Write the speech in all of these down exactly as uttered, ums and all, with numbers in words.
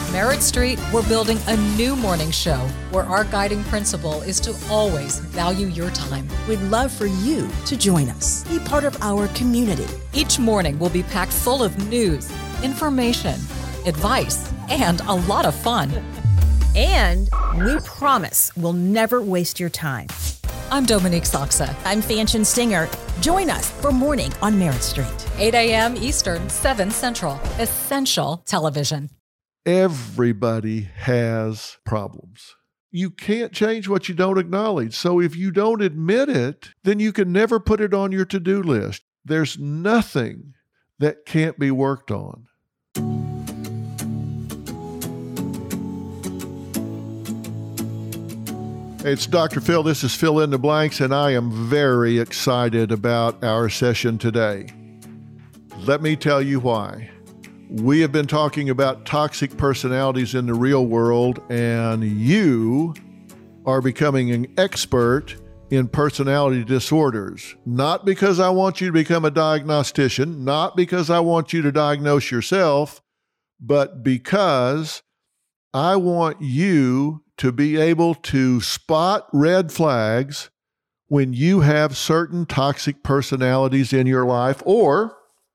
Merritt Street, we're building a new morning show where our guiding principle is to always value your time. We'd love for you to join us. Be part of our community. Each morning will be packed full of news, information, advice, and a lot of fun. And we promise we'll never waste your time. I'm Dominique Soxa. I'm Fanchon Singer. Join us for Morning on Merritt Street. eight a.m. Eastern, seven Central. Essential Television. Everybody has problems. You can't change what you don't acknowledge. So if you don't admit it, then you can never put it on your to-do list. There's nothing that can't be worked on. It's Doctor Phil. This is Fill in the Blanks, and I am very excited about our session today. Let me tell you why. We have been talking about toxic personalities in the real world, and you are becoming an expert in personality disorders. Not because I want you to become a diagnostician, not because I want you to diagnose yourself, but because I want you to be able to spot red flags when you have certain toxic personalities in your life, or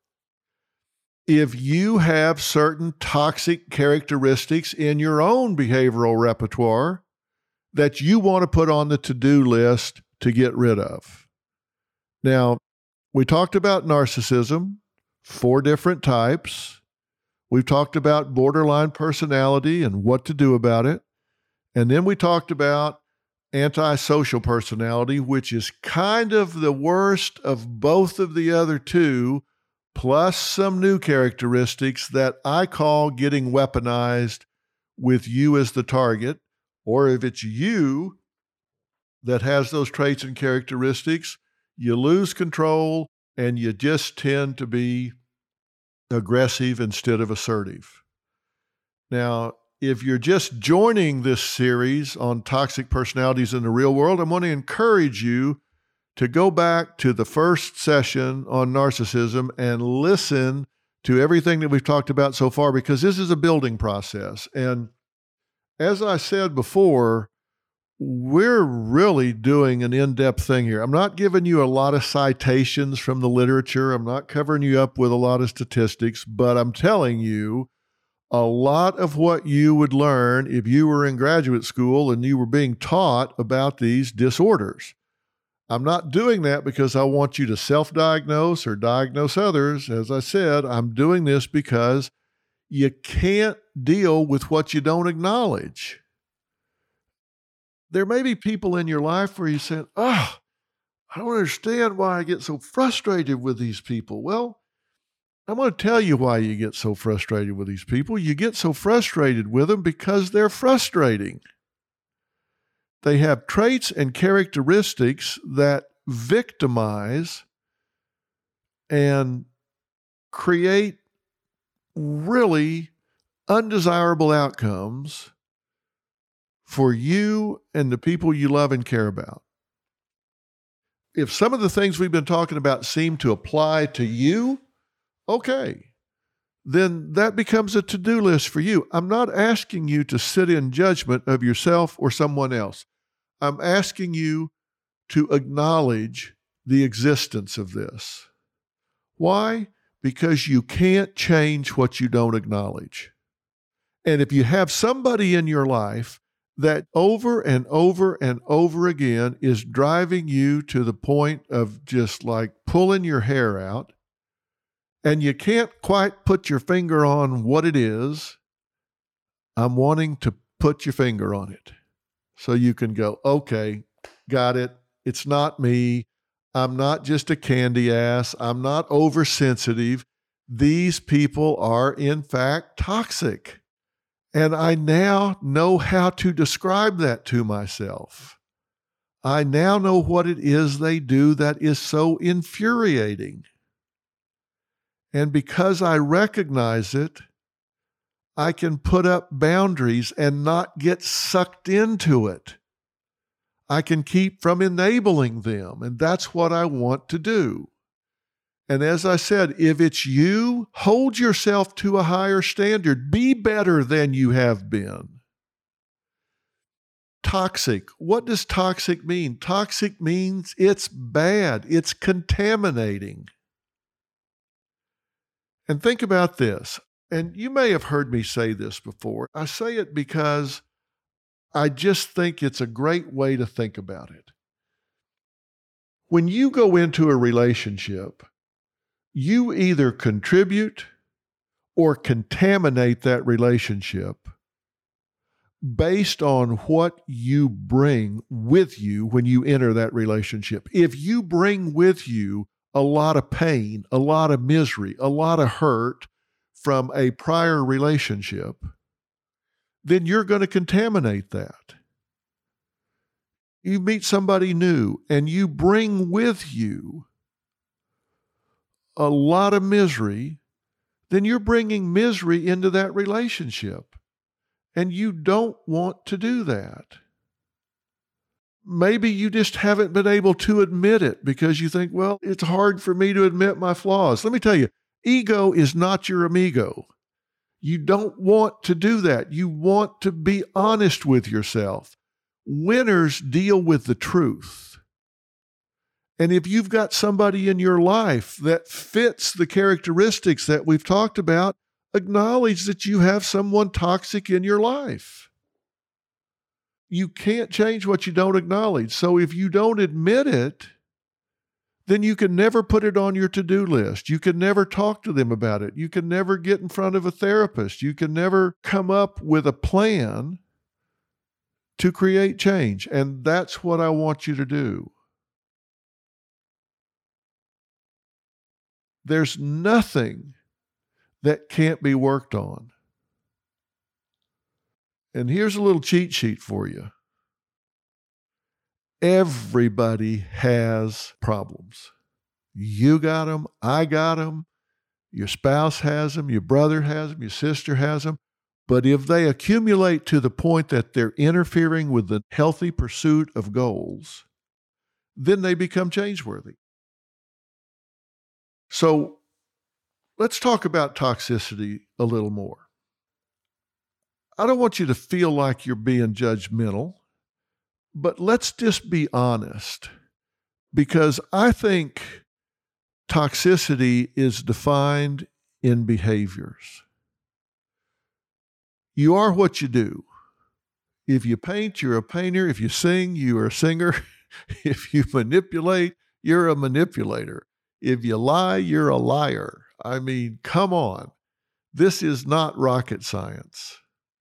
if you have certain toxic characteristics in your own behavioral repertoire that you want to put on the to-do list to get rid of. Now, we talked about narcissism, four different types. We've talked about borderline personality and what to do about it. And then we talked about antisocial personality, which is kind of the worst of both of the other two, plus some new characteristics that I call getting weaponized with you as the target, or if it's you that has those traits and characteristics, you lose control and you just tend to be aggressive instead of assertive. Now, if you're just joining this series on toxic personalities in the real world, I want to encourage you to go back to the first session on narcissism and listen to everything that we've talked about so far, because this is a building process. And as I said before, we're really doing an in-depth thing here. I'm not giving you a lot of citations from the literature. I'm not covering you up with a lot of statistics, but I'm telling you a lot of what you would learn if you were in graduate school and you were being taught about these disorders. I'm not doing that because I want you to self-diagnose or diagnose others. As I said, I'm doing this because you can't deal with what you don't acknowledge. There may be people in your life where you say, oh, I don't understand why I get so frustrated with these people. Well, I'm going to tell you why you get so frustrated with these people. You get so frustrated with them because they're frustrating. They have traits and characteristics that victimize and create really undesirable outcomes for you and the people you love and care about. If some of the things we've been talking about seem to apply to you, okay, then that becomes a to-do list for you. I'm not asking you to sit in judgment of yourself or someone else. I'm asking you to acknowledge the existence of this. Why? Because you can't change what you don't acknowledge. And if you have somebody in your life that over and over and over again is driving you to the point of just like pulling your hair out, and you can't quite put your finger on what it is, I'm wanting to put your finger on it. So you can go, okay, got it. It's not me. I'm not just a candy ass. I'm not oversensitive. These people are, in fact, toxic. And I now know how to describe that to myself. I now know what it is they do that is so infuriating. And because I recognize it, I can put up boundaries and not get sucked into it. I can keep from enabling them, and that's what I want to do. And as I said, if it's you, hold yourself to a higher standard. Be better than you have been. Toxic. What does toxic mean? Toxic means it's bad. It's contaminating. And think about this. And you may have heard me say this before. I say it because I just think it's a great way to think about it. When you go into a relationship, you either contribute or contaminate that relationship based on what you bring with you when you enter that relationship. If you bring with you a lot of pain, a lot of misery, a lot of hurt from a prior relationship, then you're going to contaminate that. You meet somebody new and you bring with you a lot of misery, then you're bringing misery into that relationship. And you don't want to do that. Maybe you just haven't been able to admit it because you think, well, it's hard for me to admit my flaws. Let me tell you, ego is not your amigo. You don't want to do that. You want to be honest with yourself. Winners deal with the truth. And if you've got somebody in your life that fits the characteristics that we've talked about, acknowledge that you have someone toxic in your life. You can't change what you don't acknowledge. So if you don't admit it, then you can never put it on your to-do list. You can never talk to them about it. You can never get in front of a therapist. You can never come up with a plan to create change. And that's what I want you to do. There's nothing that can't be worked on. And here's a little cheat sheet for you. Everybody has problems. You got them, I got them, your spouse has them, your brother has them, your sister has them. But if they accumulate to the point that they're interfering with the healthy pursuit of goals, then they become change-worthy. So let's talk about toxicity a little more. I don't want you to feel like you're being judgmental, but let's just be honest, because I think toxicity is defined in behaviors. You are what you do. If you paint, you're a painter. If you sing, you're a singer. If you manipulate, you're a manipulator. If you lie, you're a liar. I mean, come on. This is not rocket science.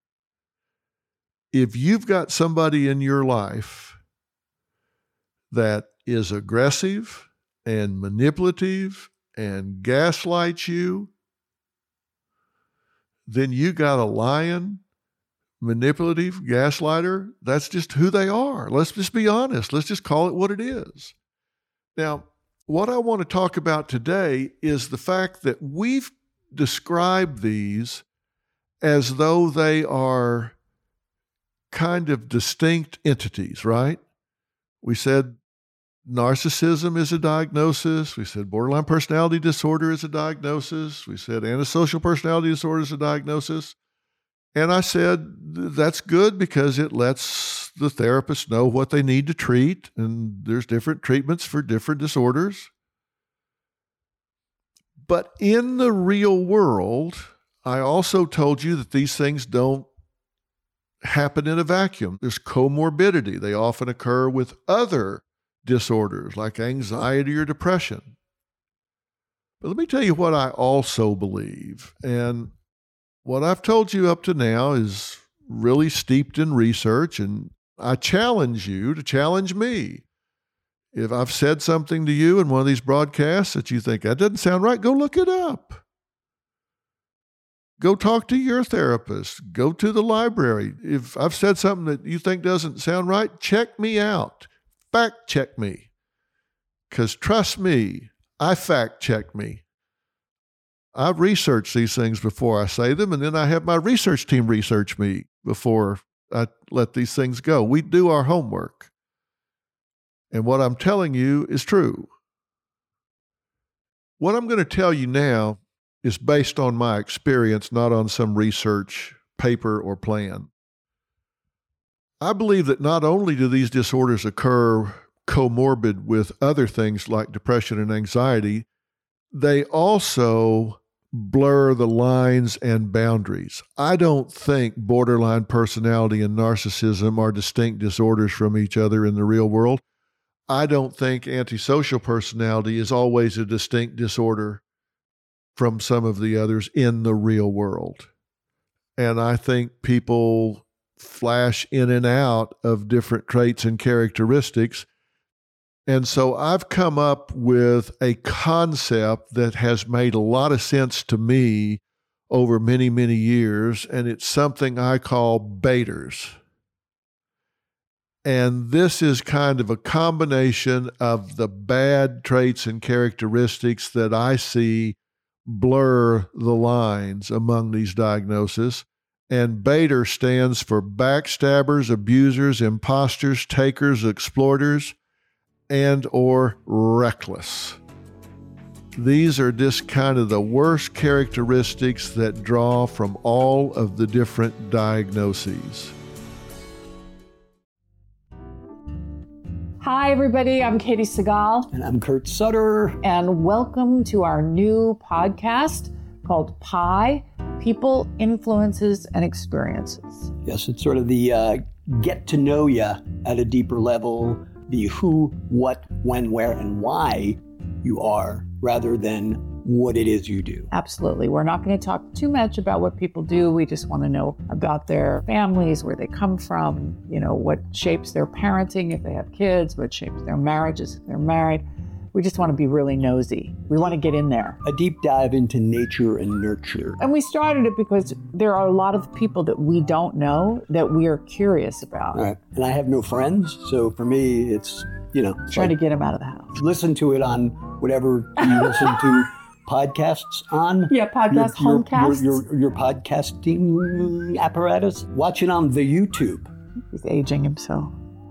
If you've got somebody in your life that is aggressive and manipulative and gaslights you, then you got a lying, manipulative gaslighter. That's just who they are. Let's just be honest. Let's just call it what it is. Now, what I want to talk about today is the fact that we've described these as though they are kind of distinct entities, right? We said narcissism is a diagnosis. We said borderline personality disorder is a diagnosis. We said antisocial personality disorder is a diagnosis. And I said, that's good because it lets the therapist know what they need to treat. And there's different treatments for different disorders. But in the real world, I also told you that these things don't happen in a vacuum. There's comorbidity. They often occur with other disorders like anxiety or depression. But let me tell you what I also believe. And what I've told you up to now is really steeped in research, and I challenge you to challenge me. If I've said something to you in one of these broadcasts that you think that doesn't sound right, go look it up. Go talk to your therapist. Go to the library. If I've said something that you think doesn't sound right, check me out. Fact check me. Because trust me, I fact check me. I've researched these things before I say them, and then I have my research team research me before I let these things go. We do our homework. And what I'm telling you is true. What I'm going to tell you now is based on my experience, not on some research paper or plan. I believe that not only do these disorders occur comorbid with other things like depression and anxiety, they also blur the lines and boundaries. I don't think borderline personality and narcissism are distinct disorders from each other in the real world. I don't think antisocial personality is always a distinct disorder from some of the others in the real world. And I think people flash in and out of different traits and characteristics. And so I've come up with a concept that has made a lot of sense to me over many, many years, and it's something I call Bader's. And this is kind of a combination of the bad traits and characteristics that I see blur the lines among these diagnoses. And Bader stands for backstabbers, abusers, imposters, takers, exploiters, and or reckless. These are just kind of the worst characteristics that draw from all of the different diagnoses. Hi, everybody. I'm Katie Segal. And I'm Kurt Sutter. And welcome to our new podcast called Pi, People, Influences, and Experiences. Yes, it's sort of the uh, get to know you at a deeper level, the who, what, when, where, and why you are, rather than what it is you do. Absolutely. We're not going to talk too much about what people do. We just want to know about their families, where they come from, you know, what shapes their parenting if they have kids, what shapes their marriages if they're married. We just want to be really nosy. We want to get in there. A deep dive into nature and nurture. And we started it because there are a lot of people that we don't know that we are curious about. Right. And I have no friends, so for me, it's, you know. Trying like, to get them out of the house. Listen to it on whatever you listen to podcasts on. Yeah, podcast, your, homecasts. Your, your, your podcasting apparatus. Watch it on the YouTube. He's aging himself.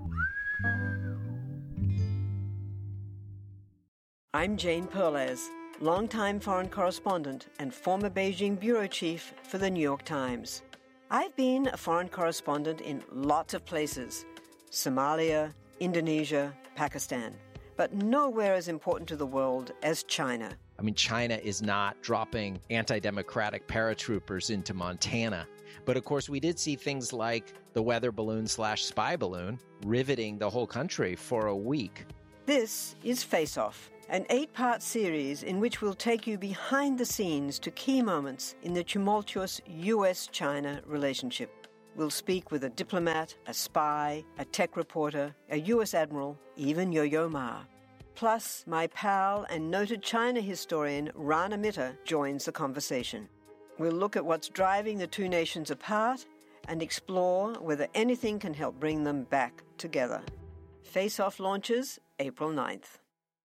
I'm Jane Perlez, longtime foreign correspondent and former Beijing bureau chief for the New York Times. I've been a foreign correspondent in lots of places: Somalia, Indonesia, Pakistan, but nowhere as important to the world as China. I mean, China is not dropping anti-democratic paratroopers into Montana. But of course, we did see things like the weather balloon slash spy balloon riveting the whole country for a week. This is Face Off, an eight-part series in which we'll take you behind the scenes to key moments in the tumultuous U S China relationship. We'll speak with a diplomat, a spy, a tech reporter, a U S admiral, even Yo-Yo Ma. Plus, my pal and noted China historian Rana Mitter joins the conversation. We'll look at what's driving the two nations apart and explore whether anything can help bring them back together. Face Off launches April ninth.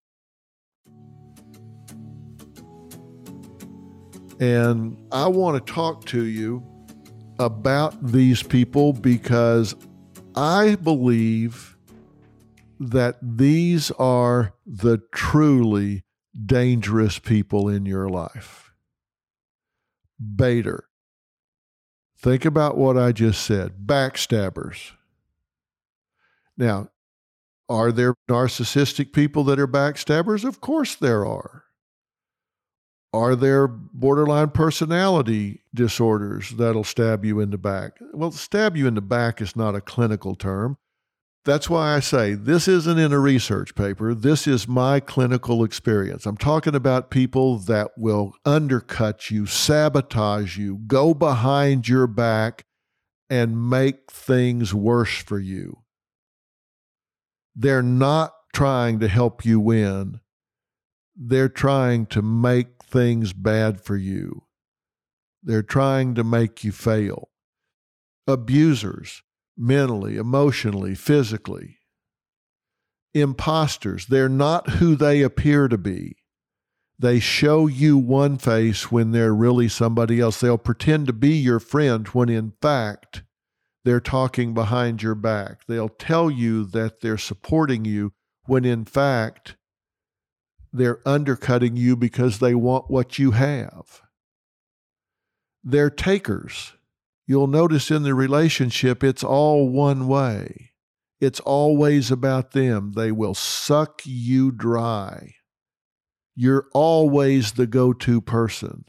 And I want to talk to you about these people because I believe that these are the truly dangerous people in your life. Bader. Think about what I just said. Backstabbers. Now, are there narcissistic people that are backstabbers? Of course there are. Are there borderline personality disorders that'll stab you in the back? Well, stab you in the back is not a clinical term. That's why I say this isn't in a research paper. This is my clinical experience. I'm talking about people that will undercut you, sabotage you, go behind your back, and make things worse for you. They're not trying to help you win. They're trying to make things bad for you. They're trying to make you fail. Abusers, mentally, emotionally, physically. Imposters, they're not who they appear to be. They show you one face when they're really somebody else. They'll pretend to be your friend when in fact they're talking behind your back. They'll tell you that they're supporting you when in fact they're undercutting you because they want what you have. They're takers. You'll notice in the relationship, it's all one way. It's always about them. They will suck you dry. You're always the go-to person.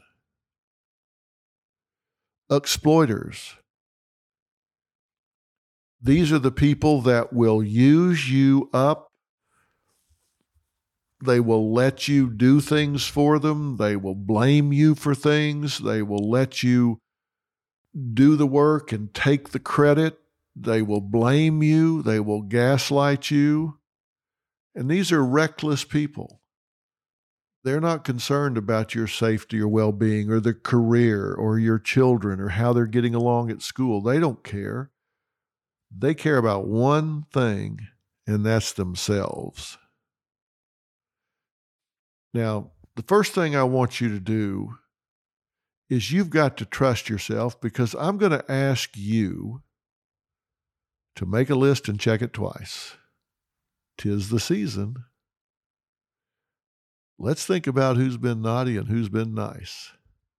Exploiters. These are the people that will use you up. They will let you do things for them. They will blame you for things. They will let you do the work and take the credit. They will blame you. They will gaslight you. And these are reckless people. They're not concerned about your safety or well-being or their career or your children or how they're getting along at school. They don't care. They care about one thing, and that's themselves. Now, the first thing I want you to do is you've got to trust yourself, because I'm going to ask you to make a list and check it twice. 'Tis the season. Let's think about who's been naughty and who's been nice.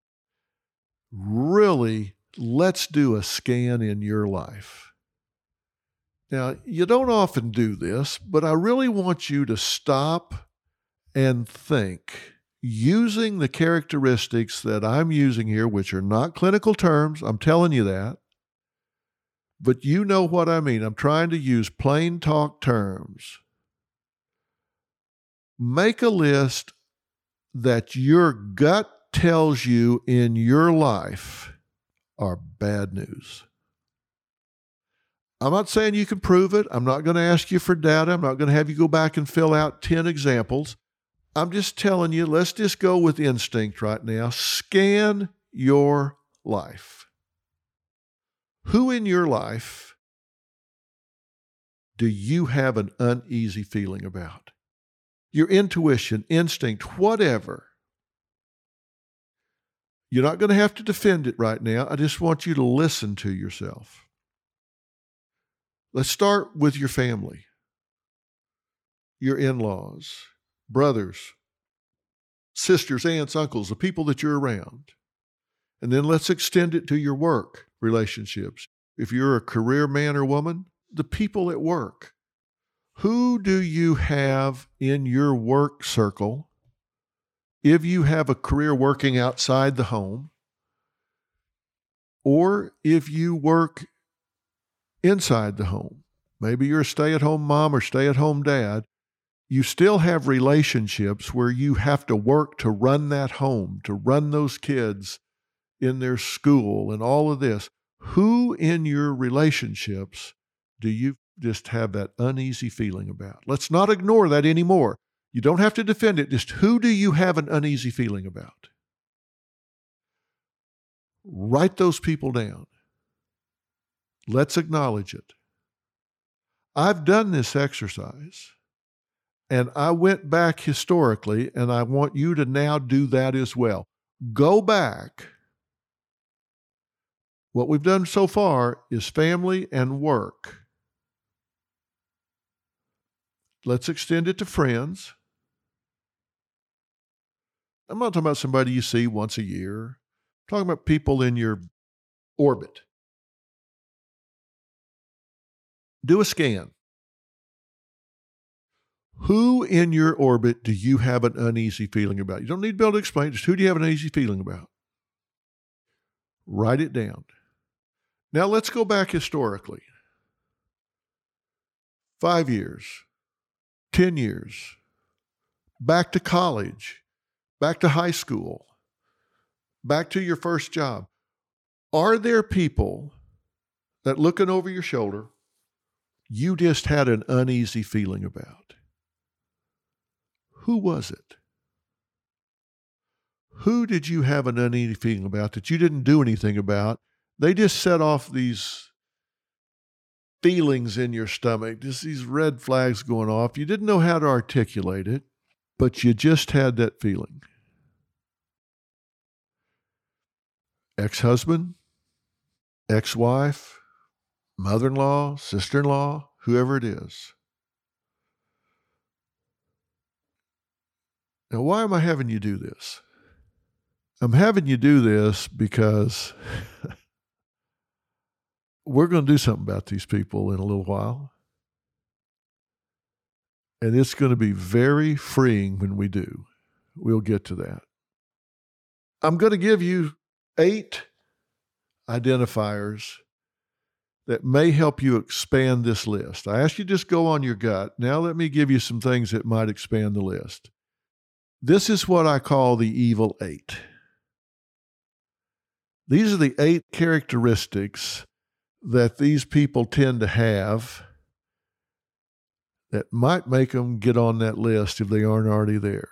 Really, let's do a scan in your life. Now, you don't often do this, but I really want you to stop and think, using the characteristics that I'm using here, which are not clinical terms, I'm telling you that, but you know what I mean. I'm trying to use plain talk terms. Make a list that your gut tells you in your life are bad news. I'm not saying you can prove it. I'm not going to ask you for data. I'm not going to have you go back and fill out ten examples. I'm just telling you, let's just go with instinct right now. Scan your life. Who in your life do you have an uneasy feeling about? Your intuition, instinct, whatever. You're not going to have to defend it right now. I just want you to listen to yourself. Let's start with your family, your in-laws, brothers, sisters, aunts, uncles, the people that you're around. And then let's extend it to your work relationships. If you're a career man or woman, the people at work. Who do you have in your work circle? If you have a career working outside the home, or if you work inside the home, maybe you're a stay-at-home mom or stay-at-home dad, you still have relationships where you have to work to run that home, to run those kids in their school and all of this. Who in your relationships do you just have that uneasy feeling about? Let's not ignore that anymore. You don't have to defend it. Just who do you have an uneasy feeling about? Write those people down. Let's acknowledge it. I've done this exercise, and I went back historically, and I want you to now do that as well. Go back. What we've done so far is family and work. Let's extend it to friends. I'm not talking about somebody you see once a year. I'm talking about people in your orbit. Do a scan. Who in your orbit do you have an uneasy feeling about? You don't need to be able to explain. Just who do you have an uneasy feeling about? Write it down. Now let's go back historically. Five years, ten years, back to college, back to high school, back to your first job. Are there people that, looking over your shoulder, you just had an uneasy feeling about? Who was it? Who did you have an uneasy feeling about that you didn't do anything about? They just set off these feelings in your stomach, just these red flags going off. You didn't know how to articulate it, but you just had that feeling. Ex-husband, ex-wife, mother-in-law, sister-in-law, whoever it is. Now, why am I having you do this? I'm having you do this because we're going to do something about these people in a little while. And it's going to be very freeing when we do. We'll get to that. I'm going to give you eight identifiers that may help you expand this list. I asked you just go on your gut. Now let me give you some things that might expand the list. This is what I call the evil eight. These are the eight characteristics that these people tend to have that might make them get on that list if they aren't already there.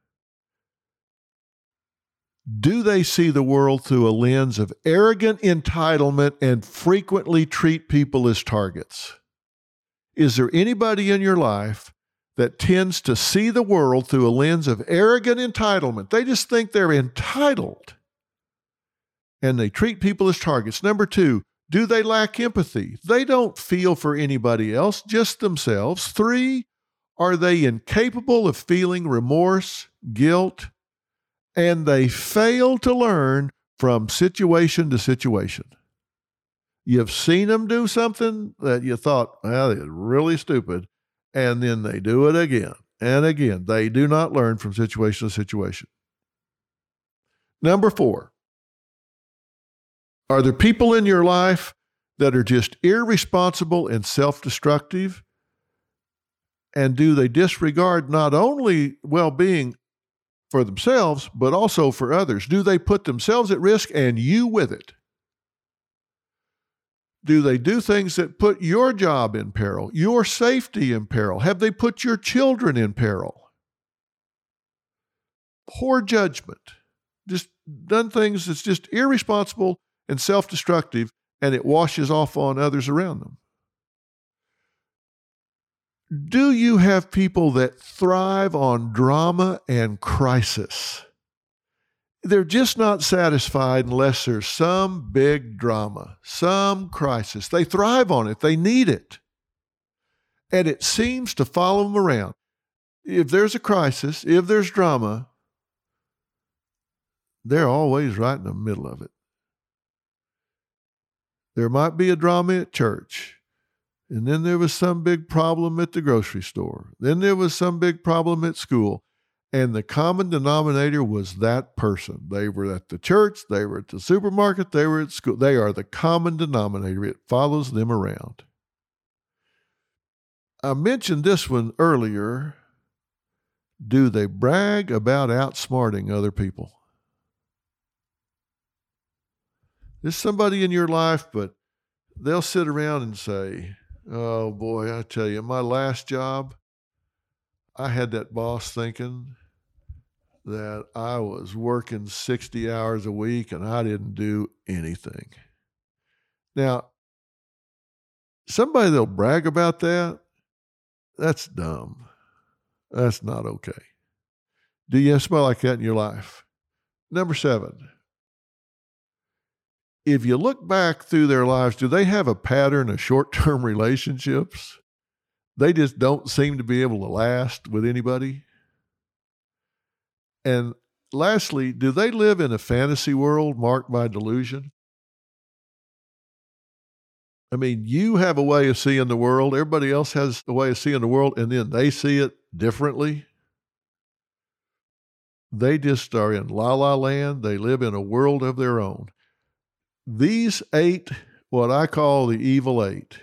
Do they see the world through a lens of arrogant entitlement and frequently treat people as targets? Is there anybody in your life that tends to see the world through a lens of arrogant entitlement? They just think they're entitled and they treat people as targets. Number two, do they lack empathy? They don't feel for anybody else, just themselves. Three, are they incapable of feeling remorse, guilt, and they fail to learn from situation to situation? You've seen them do something that you thought, well, it's really stupid, and then they do it again and again. They do not learn from situation to situation. Number four, are there people in your life that are just irresponsible and self-destructive? And do they disregard not only well-being for themselves, but also for others? Do they put themselves at risk and you with it? Do they do things that put your job in peril, your safety in peril? Have they put your children in peril? Poor judgment. Just done things that's just irresponsible and self-destructive, and it washes off on others around them. Do you have people that thrive on drama and crisis? They're just not satisfied unless there's some big drama, some crisis. They thrive on it. They need it. And it seems to follow them around. If there's a crisis, if there's drama, they're always right in the middle of it. There might be a drama at church, and then there was some big problem at the grocery store. Then there was some big problem at school, and the common denominator was that person. They were at the church, they were at the supermarket, they were at school. They are the common denominator. It follows them around. I mentioned this one earlier. Do they brag about outsmarting other people? There's somebody in your life, but they'll sit around and say, oh boy, I tell you, my last job, I had that boss thinking that I was working sixty hours a week and I didn't do anything. Now, somebody that'll brag about that, that's dumb. That's not okay. Do you have somebody like that in your life? Number seven. If you look back through their lives, do they have a pattern of short-term relationships? They just don't seem to be able to last with anybody. And lastly, do they live in a fantasy world marked by delusion? I mean, you have a way of seeing the world. Everybody else has a way of seeing the world, and then they see it differently. They just are in la-la land. They live in a world of their own. These eight, what I call the evil eight,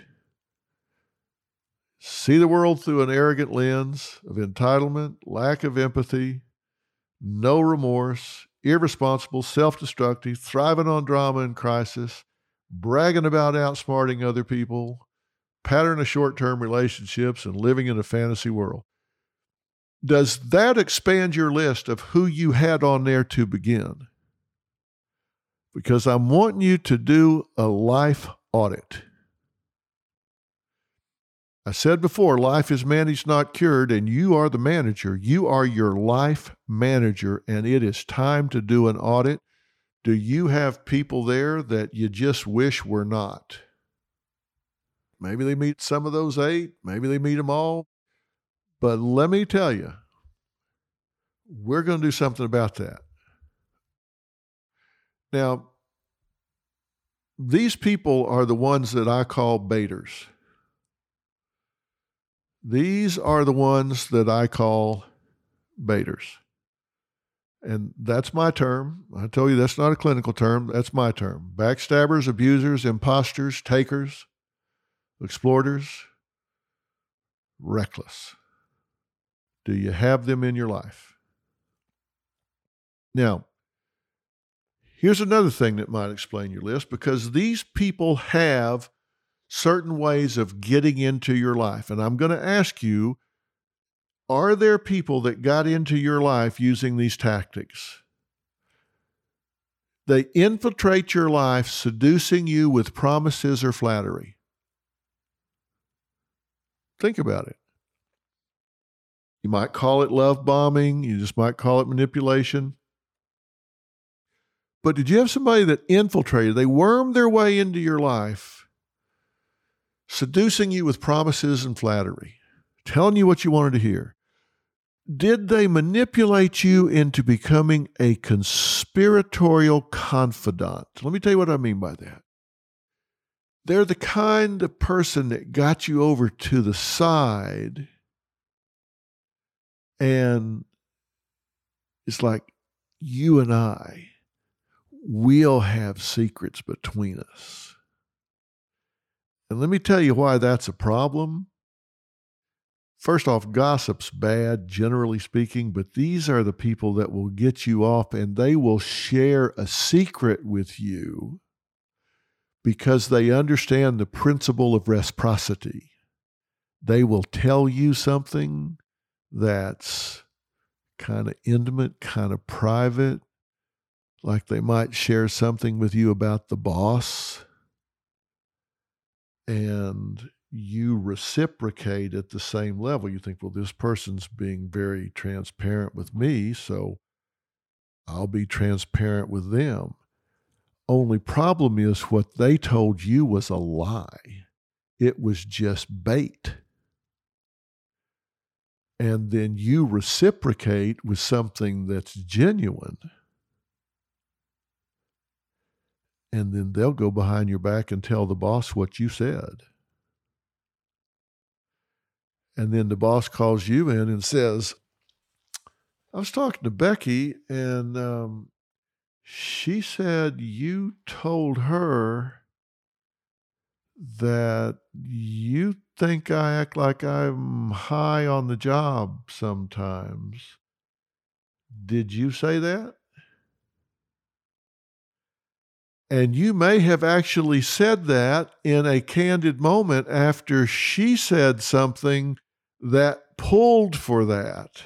see the world through an arrogant lens of entitlement, lack of empathy, no remorse, irresponsible, self-destructive, thriving on drama and crisis, bragging about outsmarting other people, pattern of short-term relationships, and living in a fantasy world. Does that expand your list of who you had on there to begin? Because I'm wanting you to do a life audit. I said before, life is managed, not cured, and you are the manager. You are your life manager, and it is time to do an audit. Do you have people there that you just wish were not? Maybe they meet some of those eight. Maybe they meet them all. But let me tell you, we're going to do something about that. Now, these people are the ones that I call baiters. These are the ones that I call baiters. And that's my term. I tell you, that's not a clinical term. That's my term. Backstabbers, abusers, imposters, takers, exploiters, reckless. Do you have them in your life? Now, here's another thing that might explain your list, because these people have certain ways of getting into your life. And I'm going to ask you, are there people that got into your life using these tactics? They infiltrate your life, seducing you with promises or flattery. Think about it. You might call it love bombing. You just might call it manipulation. But did you have somebody that infiltrated? They wormed their way into your life, seducing you with promises and flattery, telling you what you wanted to hear. Did they manipulate you into becoming a conspiratorial confidant? Let me tell you what I mean by that. They're the kind of person that got you over to the side, and it's like, you and I, we'll have secrets between us. And let me tell you why that's a problem. First off, gossip's bad, generally speaking, but these are the people that will get you off, and they will share a secret with you because they understand the principle of reciprocity. They will tell you something that's kind of intimate, kind of private, like they might share something with you about the boss, and you reciprocate at the same level. You think, well, this person's being very transparent with me, so I'll be transparent with them. Only problem is what they told you was a lie. It was just bait. And then you reciprocate with something that's genuine. And then they'll go behind your back and tell the boss what you said. And then the boss calls you in and says, I was talking to Becky, and um, she said you told her that you think I act like I'm high on the job sometimes. Did you say that? And you may have actually said that in a candid moment after she said something that pulled for that.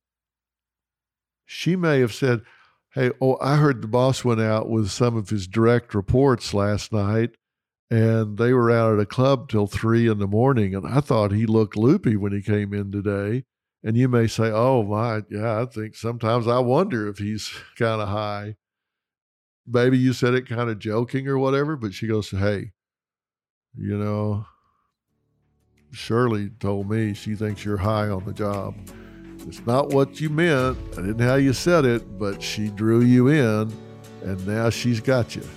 She may have said, hey, oh, I heard the boss went out with some of his direct reports last night, and they were out at a club till three in the morning, and I thought he looked loopy when he came in today. And you may say, oh, my, yeah, I think sometimes I wonder if he's kind of high. Maybe you said it kind of joking or whatever, but she goes, hey, you know, Shirley told me she thinks you're high on the job. It's not what you meant. I didn't know how you said it, but she drew you in, and now she's got you.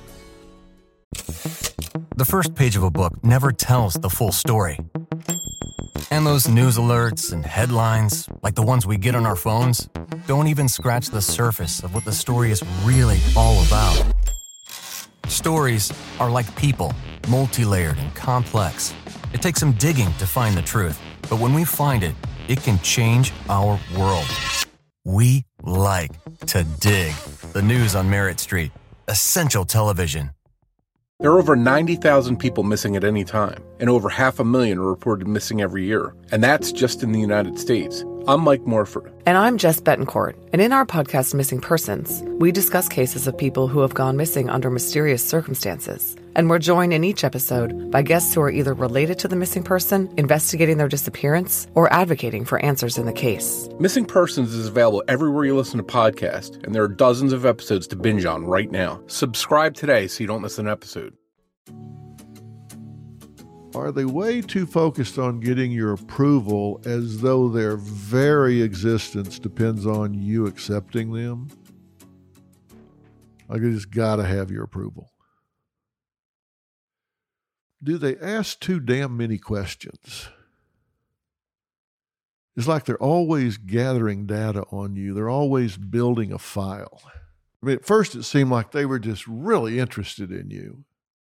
The first page of a book never tells the full story. And those news alerts and headlines, like the ones we get on our phones, don't even scratch the surface of what the story is really all about. Stories are like people, multi-layered and complex. It takes some digging to find the truth, but when we find it, it can change our world. We like to dig. The news on Merritt Street. Essential television. There are over ninety thousand people missing at any time, and over half a million are reported missing every year. And that's just in the United States. I'm Mike Morford. And I'm Jess Betancourt. And in our podcast, Missing Persons, we discuss cases of people who have gone missing under mysterious circumstances. And we're joined in each episode by guests who are either related to the missing person, investigating their disappearance, or advocating for answers in the case. Missing Persons is available everywhere you listen to podcasts, and there are dozens of episodes to binge on right now. Subscribe today so you don't miss an episode. Are they way too focused on getting your approval as though their very existence depends on you accepting them? Like, I just gotta have your approval. Do they ask too damn many questions? It's like they're always gathering data on you. They're always building a file. I mean, at first it seemed like they were just really interested in you.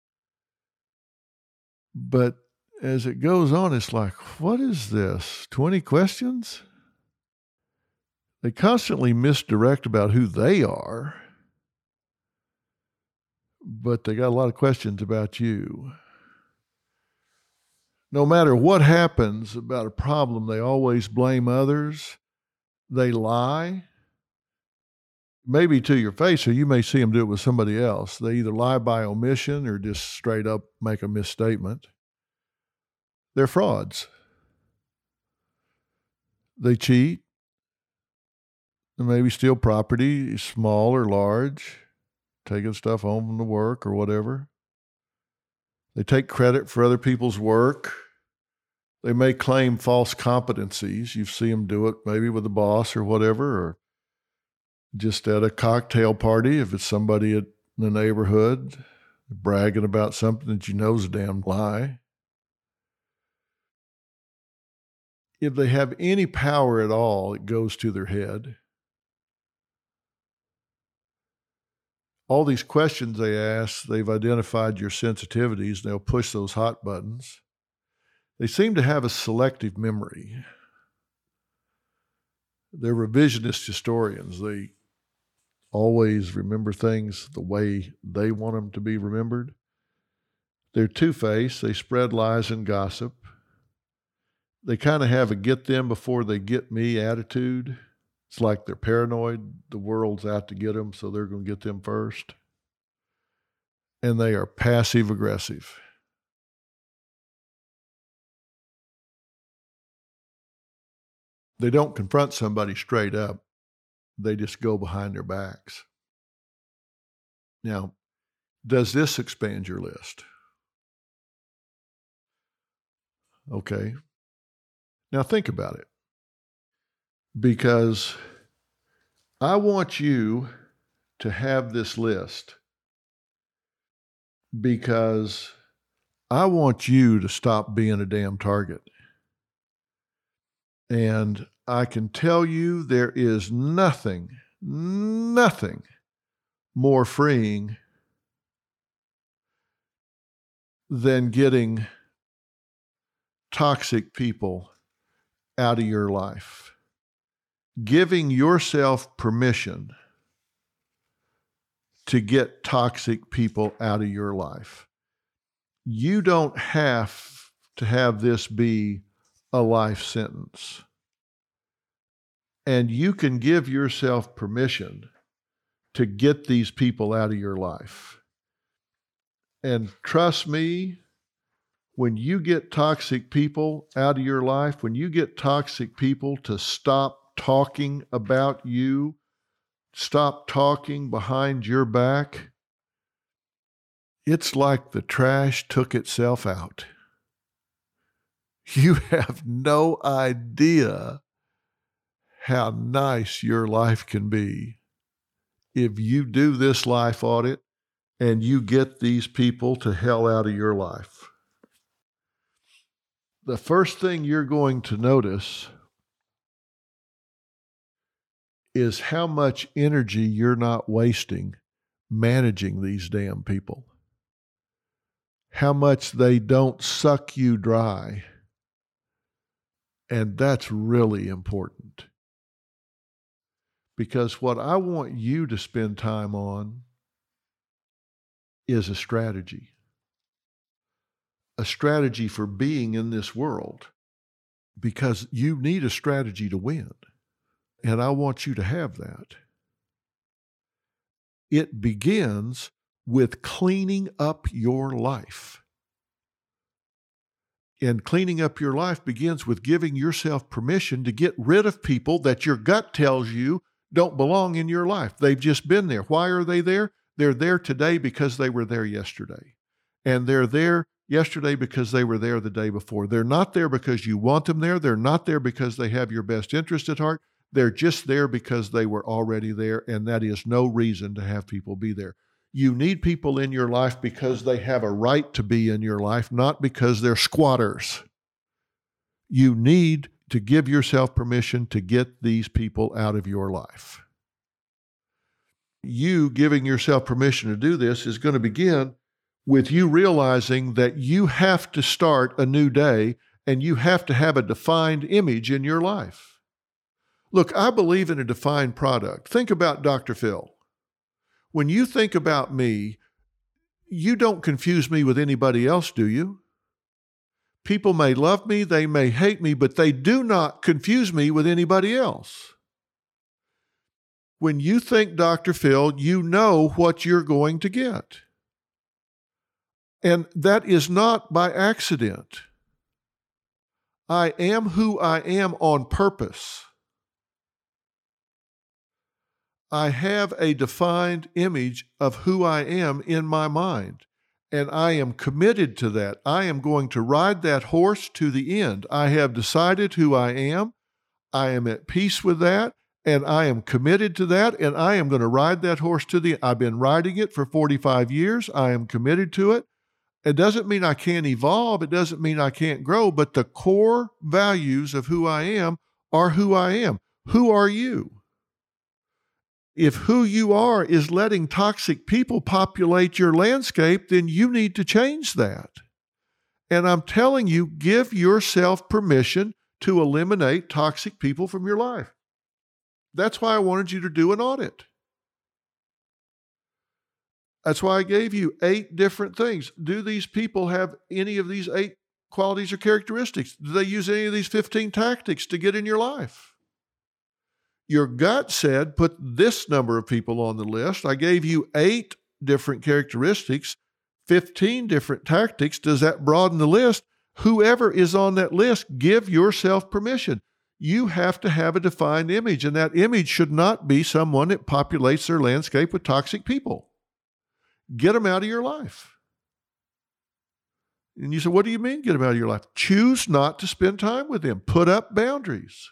But as it goes on, it's like, what is this? twenty questions? They constantly misdirect about who they are, but they got a lot of questions about you. No matter what happens about a problem, they always blame others. They lie, maybe to your face, or you may see them do it with somebody else. They either lie by omission or just straight up make a misstatement. They're frauds. They cheat. They maybe steal property, small or large, taking stuff home from the work or whatever. They take credit for other people's work. They may claim false competencies. You see them do it maybe with the boss or whatever, or just at a cocktail party if it's somebody in the neighborhood bragging about something that you know is a damn lie. If they have any power at all, it goes to their head. All these questions they ask, they've identified your sensitivities. They'll push those hot buttons. They seem to have a selective memory. They're revisionist historians. They always remember things the way they want them to be remembered. They're two-faced. They spread lies and gossip. They kind of have a get them before they get me attitude. It's like they're paranoid. The world's out to get them, so they're going to get them first. And they are passive aggressive. They don't confront somebody straight up. They just go behind their backs. Now, does this expand your list? Okay. Now think about it. Because I want you to have this list because I want you to stop being a damn target. And I can tell you there is nothing, nothing more freeing than getting toxic people out of your life. Giving yourself permission to get toxic people out of your life. You don't have to have this be a life sentence. And you can give yourself permission to get these people out of your life. And trust me, when you get toxic people out of your life, when you get toxic people to stop talking about you, stop talking behind your back, it's like the trash took itself out. You have no idea how nice your life can be if you do this life audit and you get these people to hell out of your life. The first thing you're going to notice is how much energy you're not wasting managing these damn people. How much they don't suck you dry. And that's really important. Because what I want you to spend time on is a strategy. A strategy for being in this world. Because you need a strategy to win. And I want you to have that. It begins with cleaning up your life. And cleaning up your life begins with giving yourself permission to get rid of people that your gut tells you don't belong in your life. They've just been there. Why are they there? They're there today because they were there yesterday. And they're there yesterday because they were there the day before. They're not there because you want them there. They're not there because they have your best interest at heart. They're just there because they were already there, and that is no reason to have people be there. You need people in your life because they have a right to be in your life, not because they're squatters. You need to give yourself permission to get these people out of your life. You giving yourself permission to do this is going to begin with you realizing that you have to start a new day and you have to have a defined image in your life. Look, I believe in a defined product. Think about Doctor Phil. When you think about me, you don't confuse me with anybody else, do you? People may love me, they may hate me, but they do not confuse me with anybody else. When you think Doctor Phil, you know what you're going to get. And that is not by accident. I am who I am on purpose. I have a defined image of who I am in my mind, and I am committed to that. I am going to ride that horse to the end. I have decided who I am. I am at peace with that, and I am committed to that, and I am going to ride that horse to the end. I've been riding it for forty-five years. I am committed to it. It doesn't mean I can't evolve. It doesn't mean I can't grow, but the core values of who I am are who I am. Who are you? If who you are is letting toxic people populate your landscape, then you need to change that. And I'm telling you, give yourself permission to eliminate toxic people from your life. That's why I wanted you to do an audit. That's why I gave you eight different things. Do these people have any of these eight qualities or characteristics? Do they use any of these fifteen tactics to get in your life? Your gut said, put this number of people on the list. I gave you eight different characteristics, fifteen different tactics. Does that broaden the list? Whoever is on that list, give yourself permission. You have to have a defined image, and that image should not be someone that populates their landscape with toxic people. Get them out of your life. And you say, what do you mean get them out of your life? Choose not to spend time with them. Put up boundaries.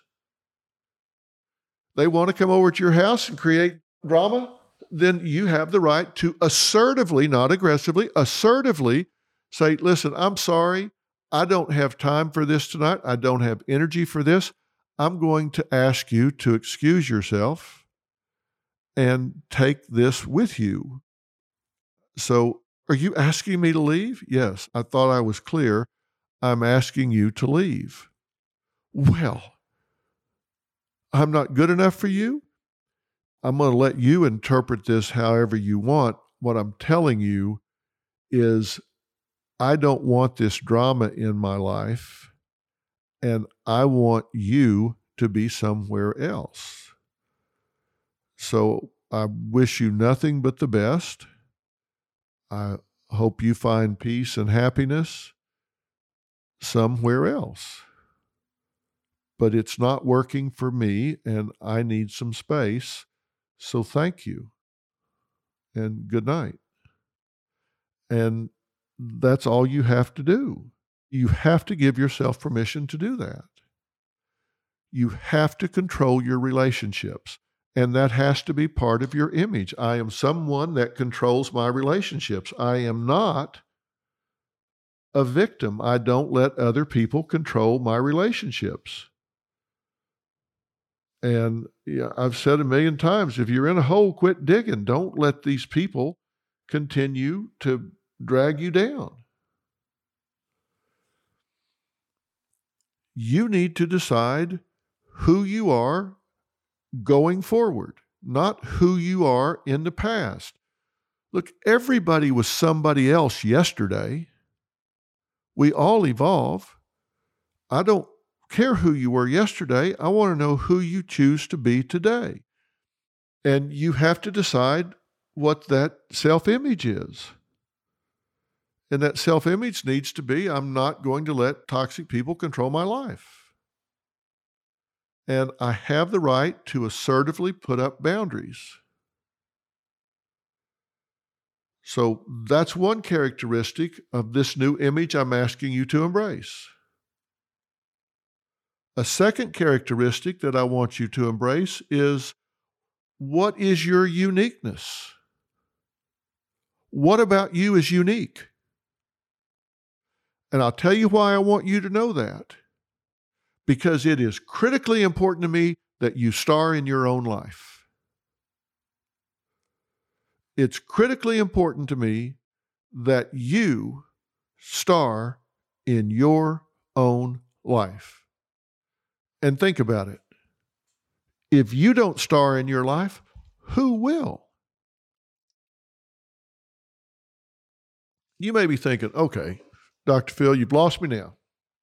They want to come over to your house and create drama, then you have the right to assertively, not aggressively, assertively say, listen, I'm sorry. I don't have time for this tonight. I don't have energy for this. I'm going to ask you to excuse yourself and take this with you. So, are you asking me to leave? Yes, I thought I was clear. I'm asking you to leave. Well, I'm not good enough for you. I'm going to let you interpret this however you want. What I'm telling you is I don't want this drama in my life, and I want you to be somewhere else. So I wish you nothing but the best. I hope you find peace and happiness somewhere else. But it's not working for me, and I need some space. So thank you, and good night. And that's all you have to do. You have to give yourself permission to do that. You have to control your relationships, and that has to be part of your image. I am someone that controls my relationships. I am not a victim. I don't let other people control my relationships. And yeah, I've said a million times, if you're in a hole, quit digging. Don't let these people continue to drag you down. You need to decide who you are going forward, not who you are in the past. Look, everybody was somebody else yesterday. We all evolve. I don't care who you were yesterday. I want to know who you choose to be today. And you have to decide what that self-image is. And that self-image needs to be, I'm not going to let toxic people control my life. And I have the right to assertively put up boundaries. So that's one characteristic of this new image I'm asking you to embrace. A second characteristic that I want you to embrace is, what is your uniqueness? What about you is unique? And I'll tell you why I want you to know that. Because it is critically important to me that you star in your own life. It's critically important to me that you star in your own life. And think about it. If you don't star in your life, who will? You may be thinking, okay, Doctor Phil, you've lost me now.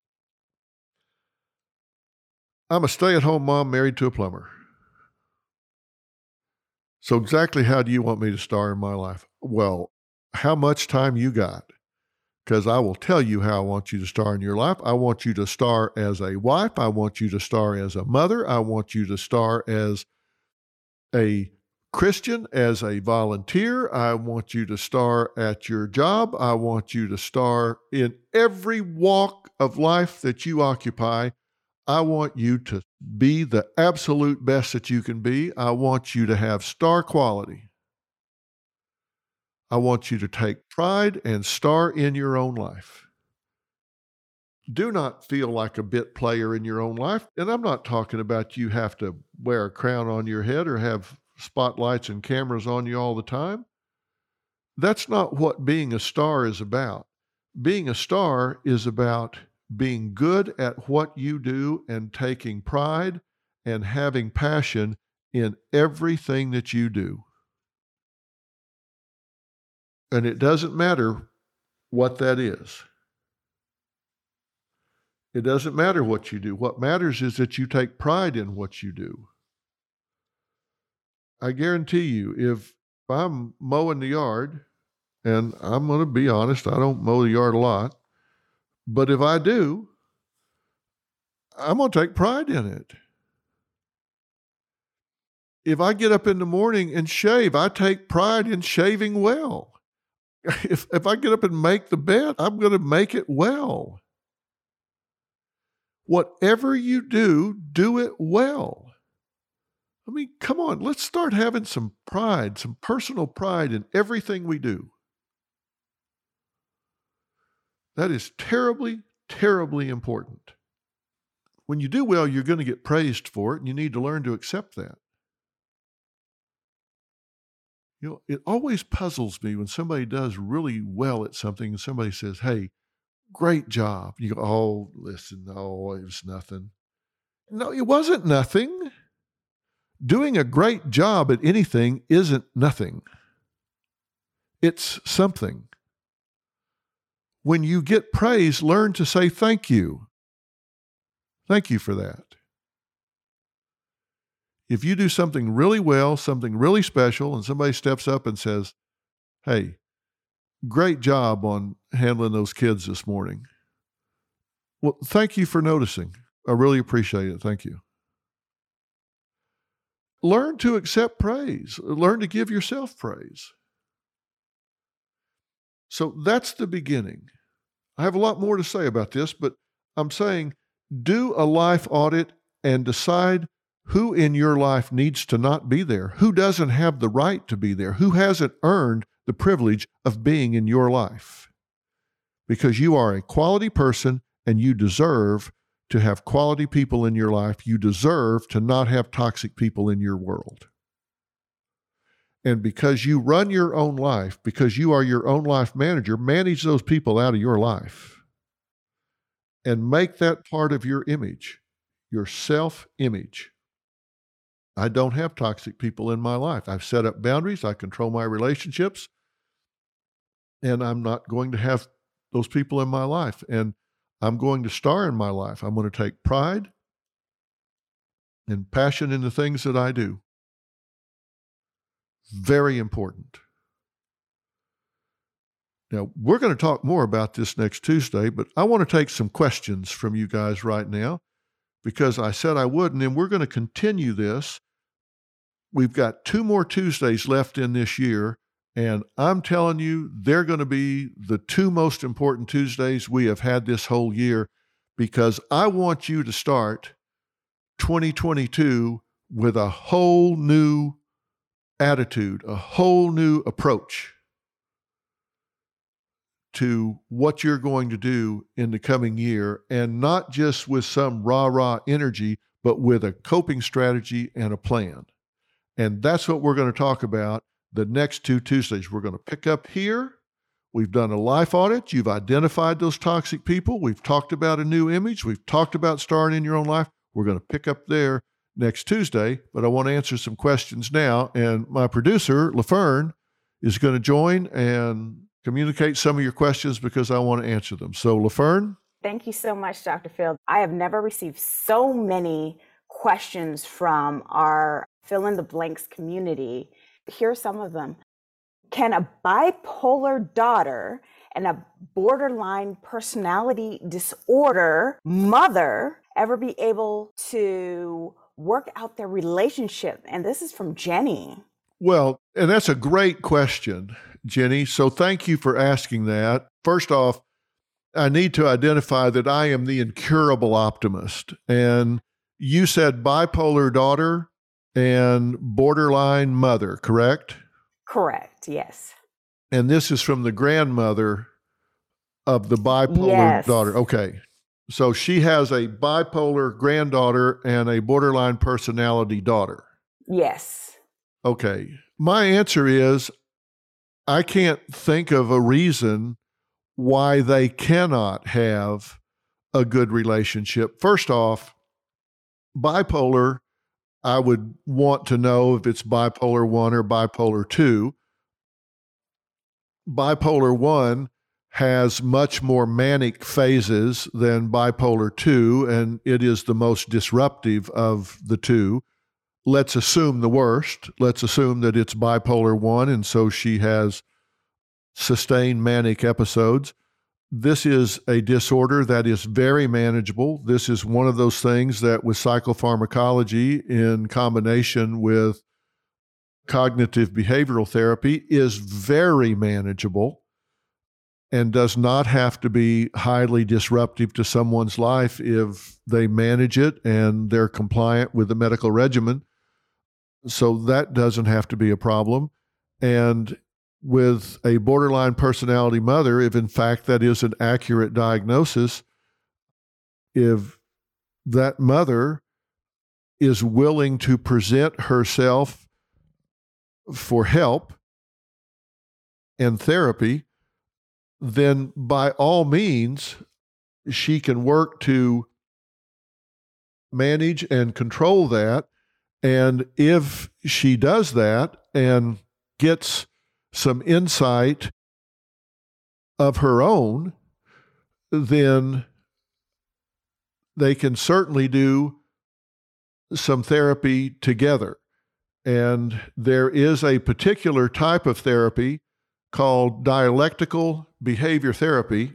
I'm a stay-at-home mom married to a plumber. So exactly how do you want me to star in my life? Well, how much time you got? Because I will tell you how I want you to star in your life. I want you to star as a wife. I want you to star as a mother. I want you to star as a Christian, as a volunteer. I want you to star at your job. I want you to star in every walk of life that you occupy. I want you to be the absolute best that you can be. I want you to have star quality. I want you to take pride and star in your own life. Do not feel like a bit player in your own life. And I'm not talking about you have to wear a crown on your head or have spotlights and cameras on you all the time. That's not what being a star is about. Being a star is about being good at what you do and taking pride and having passion in everything that you do. And it doesn't matter what that is. It doesn't matter what you do. What matters is that you take pride in what you do. I guarantee you, if I'm mowing the yard, and I'm going to be honest, I don't mow the yard a lot, but if I do, I'm going to take pride in it. If I get up in the morning and shave, I take pride in shaving well. If if I get up and make the bed, I'm going to make it well. Whatever you do, do it well. I mean, come on, let's start having some pride, some personal pride in everything we do. That is terribly, terribly important. When you do well, you're going to get praised for it, and you need to learn to accept that. You know, it always puzzles me when somebody does really well at something and somebody says, hey, great job. You go, oh, listen, no, it was nothing. No, it wasn't nothing. Doing a great job at anything isn't nothing. It's something. When you get praise, learn to say thank you. Thank you for that. If you do something really well, something really special, and somebody steps up and says, hey, great job on handling those kids this morning. Well, thank you for noticing. I really appreciate it. Thank you. Learn to accept praise. Learn to give yourself praise. So that's the beginning. I have a lot more to say about this, but I'm saying do a life audit and decide who in your life needs to not be there, who doesn't have the right to be there, who hasn't earned the privilege of being in your life. Because you are a quality person and you deserve to have quality people in your life. You deserve to not have toxic people in your world. And because you run your own life, because you are your own life manager, manage those people out of your life and make that part of your image, your self-image. I don't have toxic people in my life. I've set up boundaries. I control my relationships. And I'm not going to have those people in my life. And I'm going to star in my life. I'm going to take pride and passion in the things that I do. Very important. Now, we're going to talk more about this next Tuesday, but I want to take some questions from you guys right now because I said I would, and then we're going to continue this. We've got two more Tuesdays left in this year, And I'm telling you, they're going to be the two most important Tuesdays we have had this whole year, because I want you to start twenty twenty-two with a whole new attitude, a whole new approach to what you're going to do in the coming year, and not just with some rah-rah energy, but with a coping strategy and a plan. And that's what we're going to talk about the next two Tuesdays. We're going to pick up here. We've done a life audit. You've identified those toxic people. We've talked about a new image. We've talked about starting in your own life. We're going to pick up there next Tuesday, but I want to answer some questions now. And my producer, LaFern, is going to join and communicate some of your questions because I want to answer them. So, LaFern? Thank you so much, Doctor Phil. I have never received so many questions from our fill in the blanks community. Here are some of them. Can a bipolar daughter and a borderline personality disorder mother ever be able to work out their relationship? And this is from Jenny. Well, and that's a great question, Jenny. So thank you for asking that. First off, I need to identify that I am the incurable optimist. And you said bipolar daughter and borderline mother, correct? Correct, yes. And this is from the grandmother of the bipolar yes. daughter. Okay. So she has a bipolar granddaughter and a borderline personality daughter. Yes. Okay. My answer is I can't think of a reason why they cannot have a good relationship. First off, bipolar, I would want to know if it's bipolar one or bipolar two. Bipolar one has much more manic phases than bipolar two, and it is the most disruptive of the two. Let's assume the worst. Let's assume that it's bipolar one, and so she has sustained manic episodes. This is a disorder that is very manageable. This is one of those things that with psychopharmacology in combination with cognitive behavioral therapy is very manageable and does not have to be highly disruptive to someone's life if they manage it and they're compliant with the medical regimen. So that doesn't have to be a problem. And with a borderline personality mother, if in fact that is an accurate diagnosis, if that mother is willing to present herself for help and therapy, then by all means, she can work to manage and control that. And if she does that and gets some insight of her own, then they can certainly do some therapy together. And there is a particular type of therapy called dialectical behavior therapy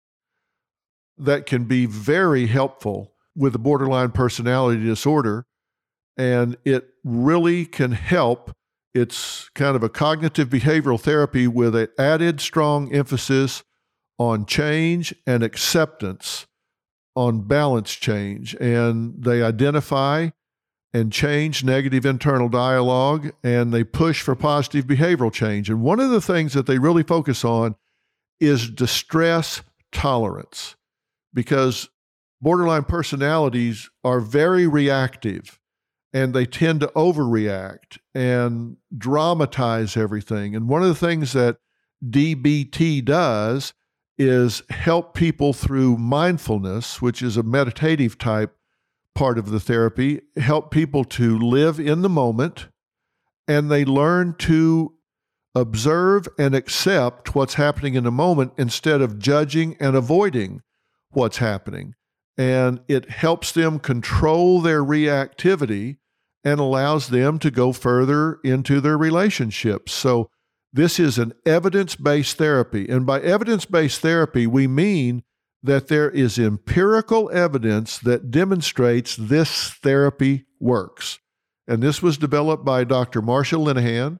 that can be very helpful with a borderline personality disorder. And it really can help. It's kind of a cognitive behavioral therapy with an added strong emphasis on change and acceptance, on balance change. And they identify and change negative internal dialogue, and they push for positive behavioral change. And one of the things that they really focus on is distress tolerance, because borderline personalities are very reactive. And they tend to overreact and dramatize everything. And one of the things that D B T does is help people through mindfulness, which is a meditative type part of the therapy, help people to live in the moment, and they learn to observe and accept what's happening in the moment instead of judging and avoiding what's happening. And it helps them control their reactivity and allows them to go further into their relationships. So this is an evidence-based therapy. And by evidence-based therapy, we mean that there is empirical evidence that demonstrates this therapy works. And this was developed by Doctor Marsha Linehan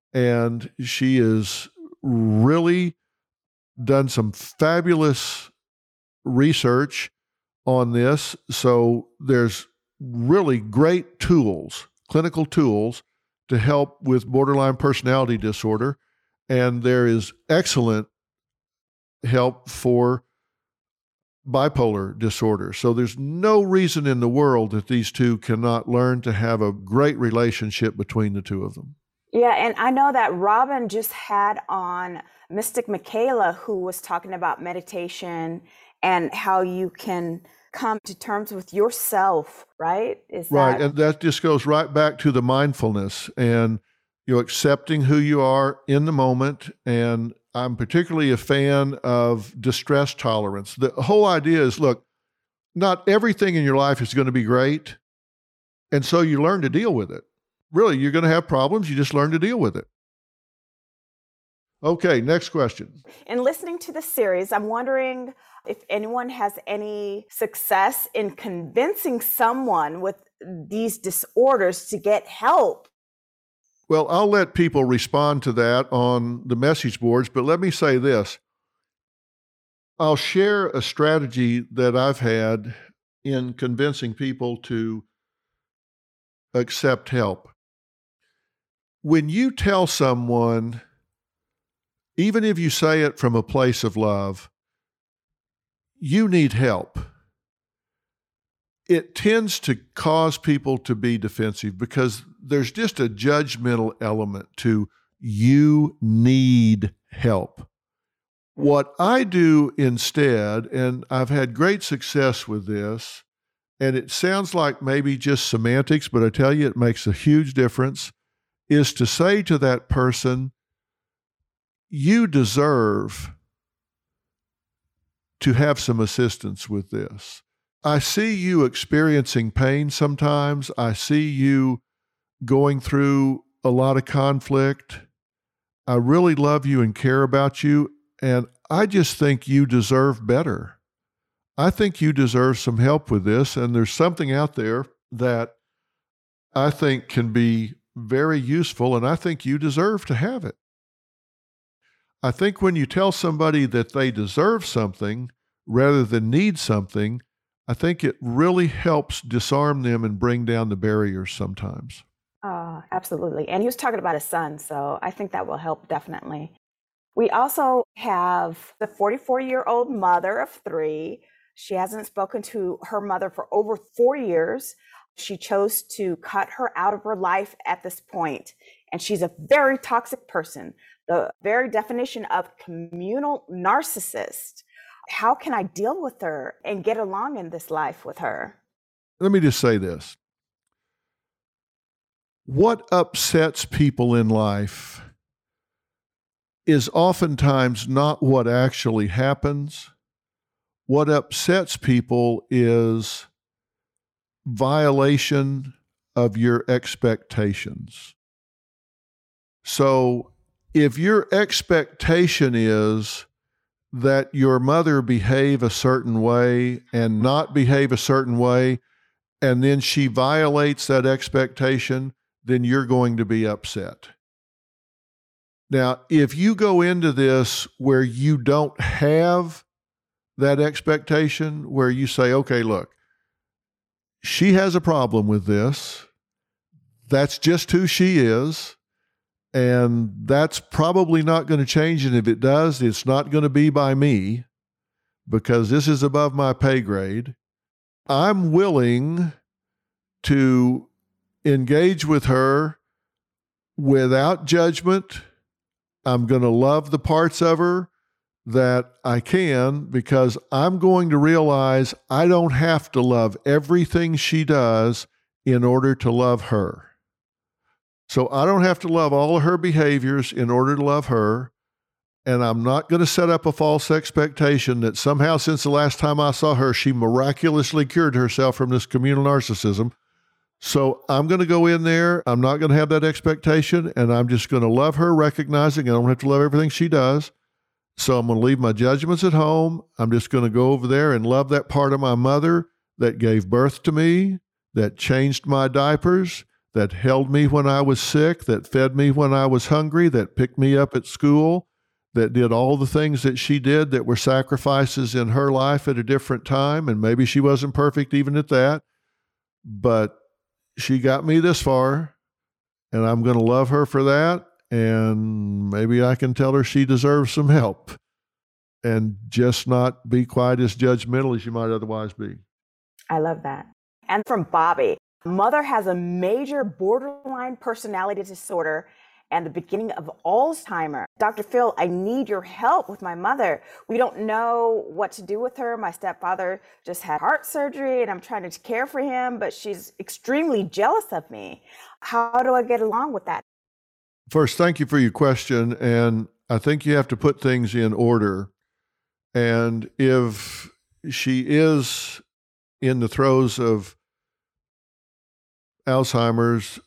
And she has really done some fabulous research on this. So there's really great tools, clinical tools, to help with borderline personality disorder. And there is excellent help for bipolar disorder. So there's no reason in the world that these two cannot learn to have a great relationship between the two of them. Yeah, and I know that Robin just had on Mystic Michaela, who was talking about meditation and how you can come to terms with yourself, right? Is right, that... and that just goes right back to the mindfulness and you know, accepting who you are in the moment. And I'm particularly a fan of distress tolerance. The whole idea is, look, not everything in your life is going to be great, and so you learn to deal with it. Really, you're going to have problems. You just learn to deal with it. Okay, next question. In listening to the series, I'm wondering if anyone has any success in convincing someone with these disorders to get help. Well, I'll let people respond to that on the message boards, but let me say this. I'll share a strategy that I've had in convincing people to accept help. When you tell someone, even if you say it from a place of love, you need help, it tends to cause people to be defensive because there's just a judgmental element to you need help. What I do instead, and I've had great success with this, and it sounds like maybe just semantics, but I tell you it makes a huge difference, is to say to that person, you deserve to have some assistance with this. I see you experiencing pain sometimes. I see you going through a lot of conflict. I really love you and care about you, and I just think you deserve better. I think you deserve some help with this, and there's something out there that I think can be very useful, and I think you deserve to have it. I think when you tell somebody that they deserve something rather than need something, I think it really helps disarm them and bring down the barriers sometimes. Uh, absolutely. And he was talking about his son, so I think that will help definitely. We also have the forty-four-year-old mother of three. She hasn't spoken to her mother for over four years. She chose to cut her out of her life at this point, and she's a very toxic person, the very definition of communal narcissist. How can I deal with her and get along in this life with her? Let me just say this. What upsets people in life is oftentimes not what actually happens. What upsets people is violation of your expectations. So if your expectation is that your mother behave a certain way and not behave a certain way, and then she violates that expectation, then you're going to be upset. Now, if you go into this where you don't have that expectation, where you say, okay, look, she has a problem with this. That's just who she is. And that's probably not going to change. And if it does, it's not going to be by me because this is above my pay grade. I'm willing to engage with her without judgment. I'm going to love the parts of her that I can because I'm going to realize I don't have to love everything she does in order to love her. So I don't have to love all of her behaviors in order to love her. And I'm not going to set up a false expectation that somehow since the last time I saw her, she miraculously cured herself from this communal narcissism. So I'm going to go in there. I'm not going to have that expectation. And I'm just going to love her, recognizing I don't have to love everything she does. So I'm going to leave my judgments at home. I'm just going to go over there and love that part of my mother that gave birth to me, that changed my diapers, that held me when I was sick, that fed me when I was hungry, that picked me up at school, that did all the things that she did that were sacrifices in her life at a different time. And maybe she wasn't perfect even at that, but she got me this far, and I'm going to love her for that. And maybe I can tell her she deserves some help and just not be quite as judgmental as you might otherwise be. I love that. And from Bobby, mother has a major borderline personality disorder and the beginning of Alzheimer's. Doctor Phil, I need your help with my mother. We don't know what to do with her. My stepfather just had heart surgery and I'm trying to care for him, but she's extremely jealous of me. How do I get along with that? First, thank you for your question. And I think you have to put things in order. And if she is in the throes of Alzheimer's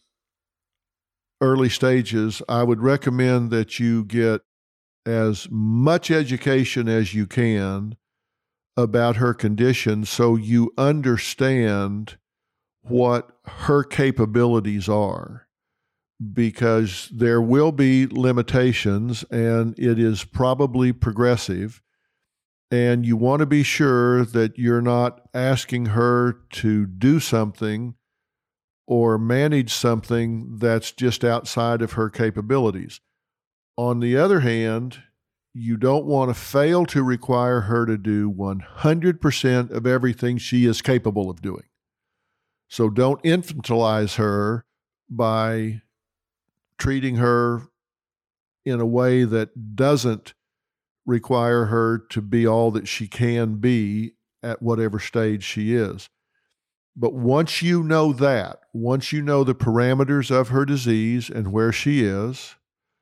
early stages, I would recommend that you get as much education as you can about her condition so you understand what her capabilities are, because there will be limitations and it is probably progressive. And you want to be sure that you're not asking her to do something or manage something that's just outside of her capabilities. On the other hand, you don't want to fail to require her to do one hundred percent of everything she is capable of doing. So don't infantilize her by treating her in a way that doesn't require her to be all that she can be at whatever stage she is. But once you know that, once you know the parameters of her disease and where she is,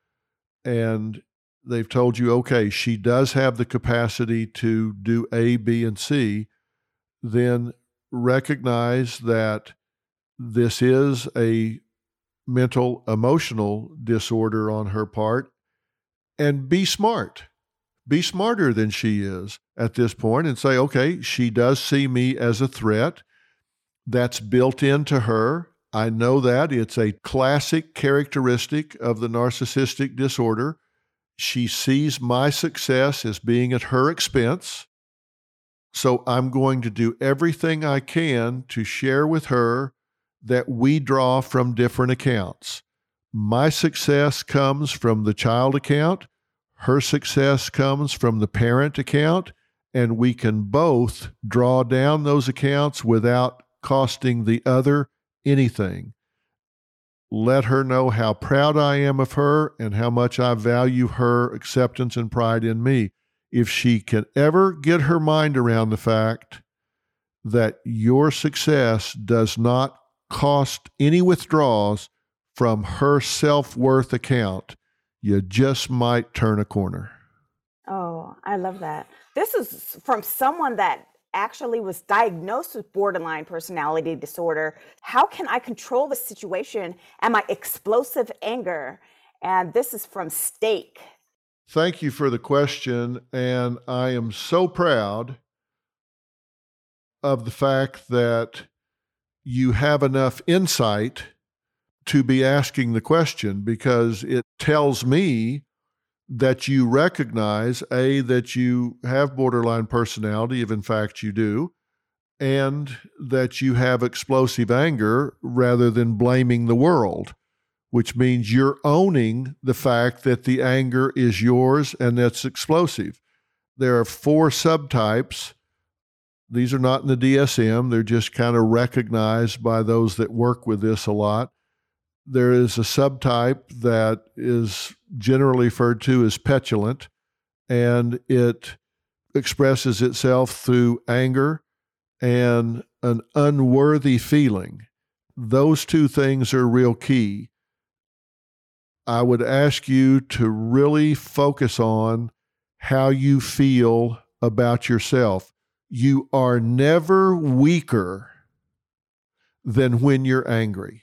and they've told you, okay, she does have the capacity to do A, B, and C, then recognize that this is a mental emotional disorder on her part, and be smart. Be smarter than she is at this point and say, okay, she does see me as a threat. That's built into her. I know that. It's a classic characteristic of the narcissistic disorder. She sees my success as being at her expense. So I'm going to do everything I can to share with her that we draw from different accounts. My success comes from the child account. Her success comes from the parent account. And we can both draw down those accounts without costing the other anything. Let her know how proud I am of her and how much I value her acceptance and pride in me. If she can ever get her mind around the fact that your success does not cost any withdrawals from her self-worth account, you just might turn a corner. Oh, I love that. This is from someone that actually was diagnosed with borderline personality disorder. How can I control the situation and my explosive anger? And this is from Steak. Thank you for the question. And I am so proud of the fact that you have enough insight to be asking the question, because it tells me that you recognize, A, that you have borderline personality, if in fact you do, and that you have explosive anger rather than blaming the world, which means you're owning the fact that the anger is yours and that's explosive. There are four subtypes. These are not in the D S M. They're just kind of recognized by those that work with this a lot. There is a subtype that is generally referred to as petulant, and it expresses itself through anger and an unworthy feeling. Those two things are real key. I would ask you to really focus on how you feel about yourself. You are never weaker than when you're angry.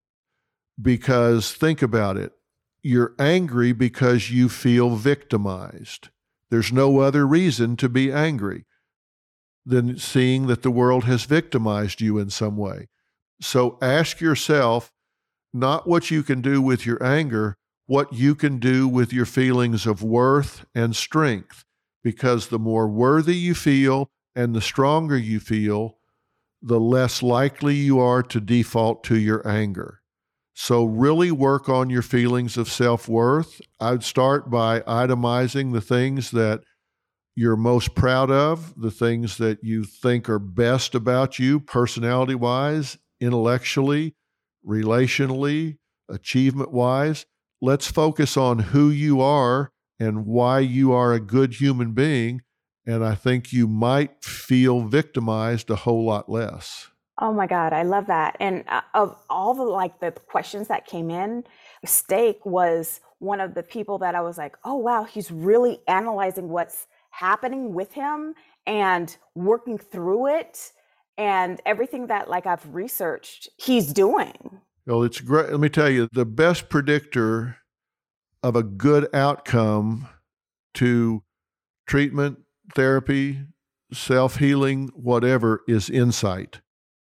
Because think about it. You're angry because you feel victimized. There's no other reason to be angry than seeing that the world has victimized you in some way. So ask yourself, not what you can do with your anger, what you can do with your feelings of worth and strength. Because the more worthy you feel and the stronger you feel, the less likely you are to default to your anger. So really work on your feelings of self-worth. I'd start by itemizing the things that you're most proud of, the things that you think are best about you, personality-wise, intellectually, relationally, achievement-wise. Let's focus on who you are and why you are a good human being, and I think you might feel victimized a whole lot less. Oh my God, I love that. And uh, of all the like the questions that came in, Steak was one of the people that I was like, oh wow, he's really analyzing what's happening with him and working through it, and everything that like I've researched, he's doing. Well, it's great. Let me tell you, the best predictor of a good outcome to treatment, therapy, self-healing, whatever, is insight.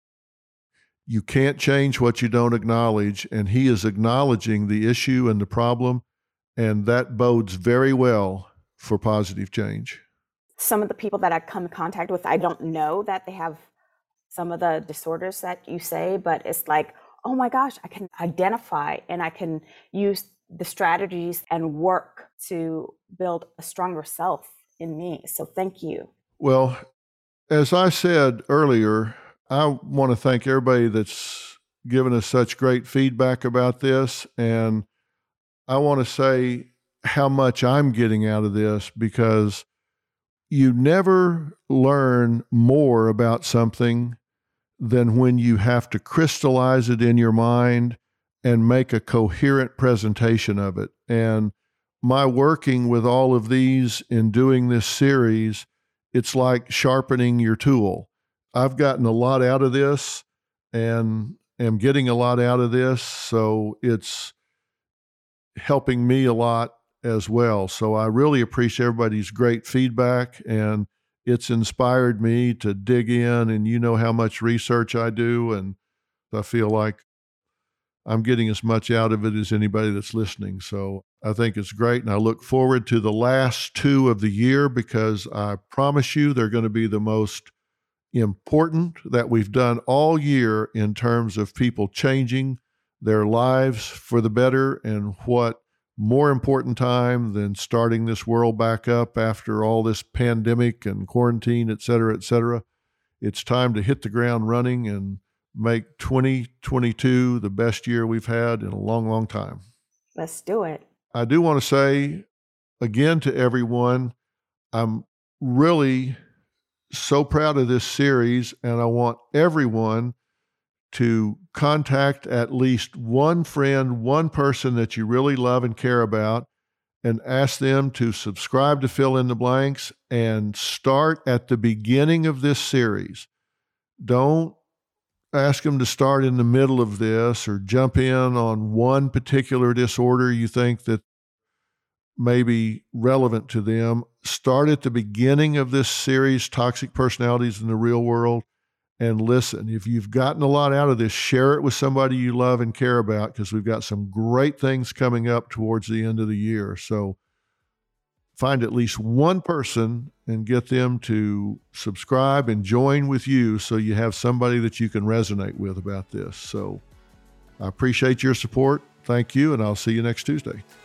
You can't change what you don't acknowledge, and he is acknowledging the issue and the problem, and that bodes very well for positive change. Some of the people that I come in contact with, I don't know that they have some of the disorders that you say, but it's like, oh my gosh, I can identify and I can use the strategies and work to build a stronger self in me. So thank you. Well, as I said earlier, I want to thank everybody that's given us such great feedback about this. And I want to say how much I'm getting out of this, because you never learn more about something than when you have to crystallize it in your mind and make a coherent presentation of it. And my working with all of these in doing this series, it's like sharpening your tool. I've gotten a lot out of this and am getting a lot out of this, so it's helping me a lot as well. So I really appreciate everybody's great feedback, and it's inspired me to dig in, and you know how much research I do, and I feel like I'm getting as much out of it as anybody that's listening. So I think it's great, and I look forward to the last two of the year, because I promise you they're going to be the most important that we've done all year in terms of people changing their lives for the better. And what more important time than starting this world back up after all this pandemic and quarantine, et cetera, et cetera. It's time to hit the ground running and make twenty twenty-two the best year we've had in a long, long time. Let's do it. I do want to say again to everyone, I'm really so proud of this series, and I want everyone to contact at least one friend, one person that you really love and care about, and ask them to subscribe to Fill in the Blanks and start at the beginning of this series. Don't ask them to start in the middle of this or jump in on one particular disorder you think that may be relevant to them. Start at the beginning of this series, Toxic Personalities in the Real World, and listen. If you've gotten a lot out of this, share it with somebody you love and care about, because we've got some great things coming up towards the end of the year. So find at least one person and get them to subscribe and join with you, so you have somebody that you can resonate with about this. So I appreciate your support. Thank you, and I'll see you next Tuesday.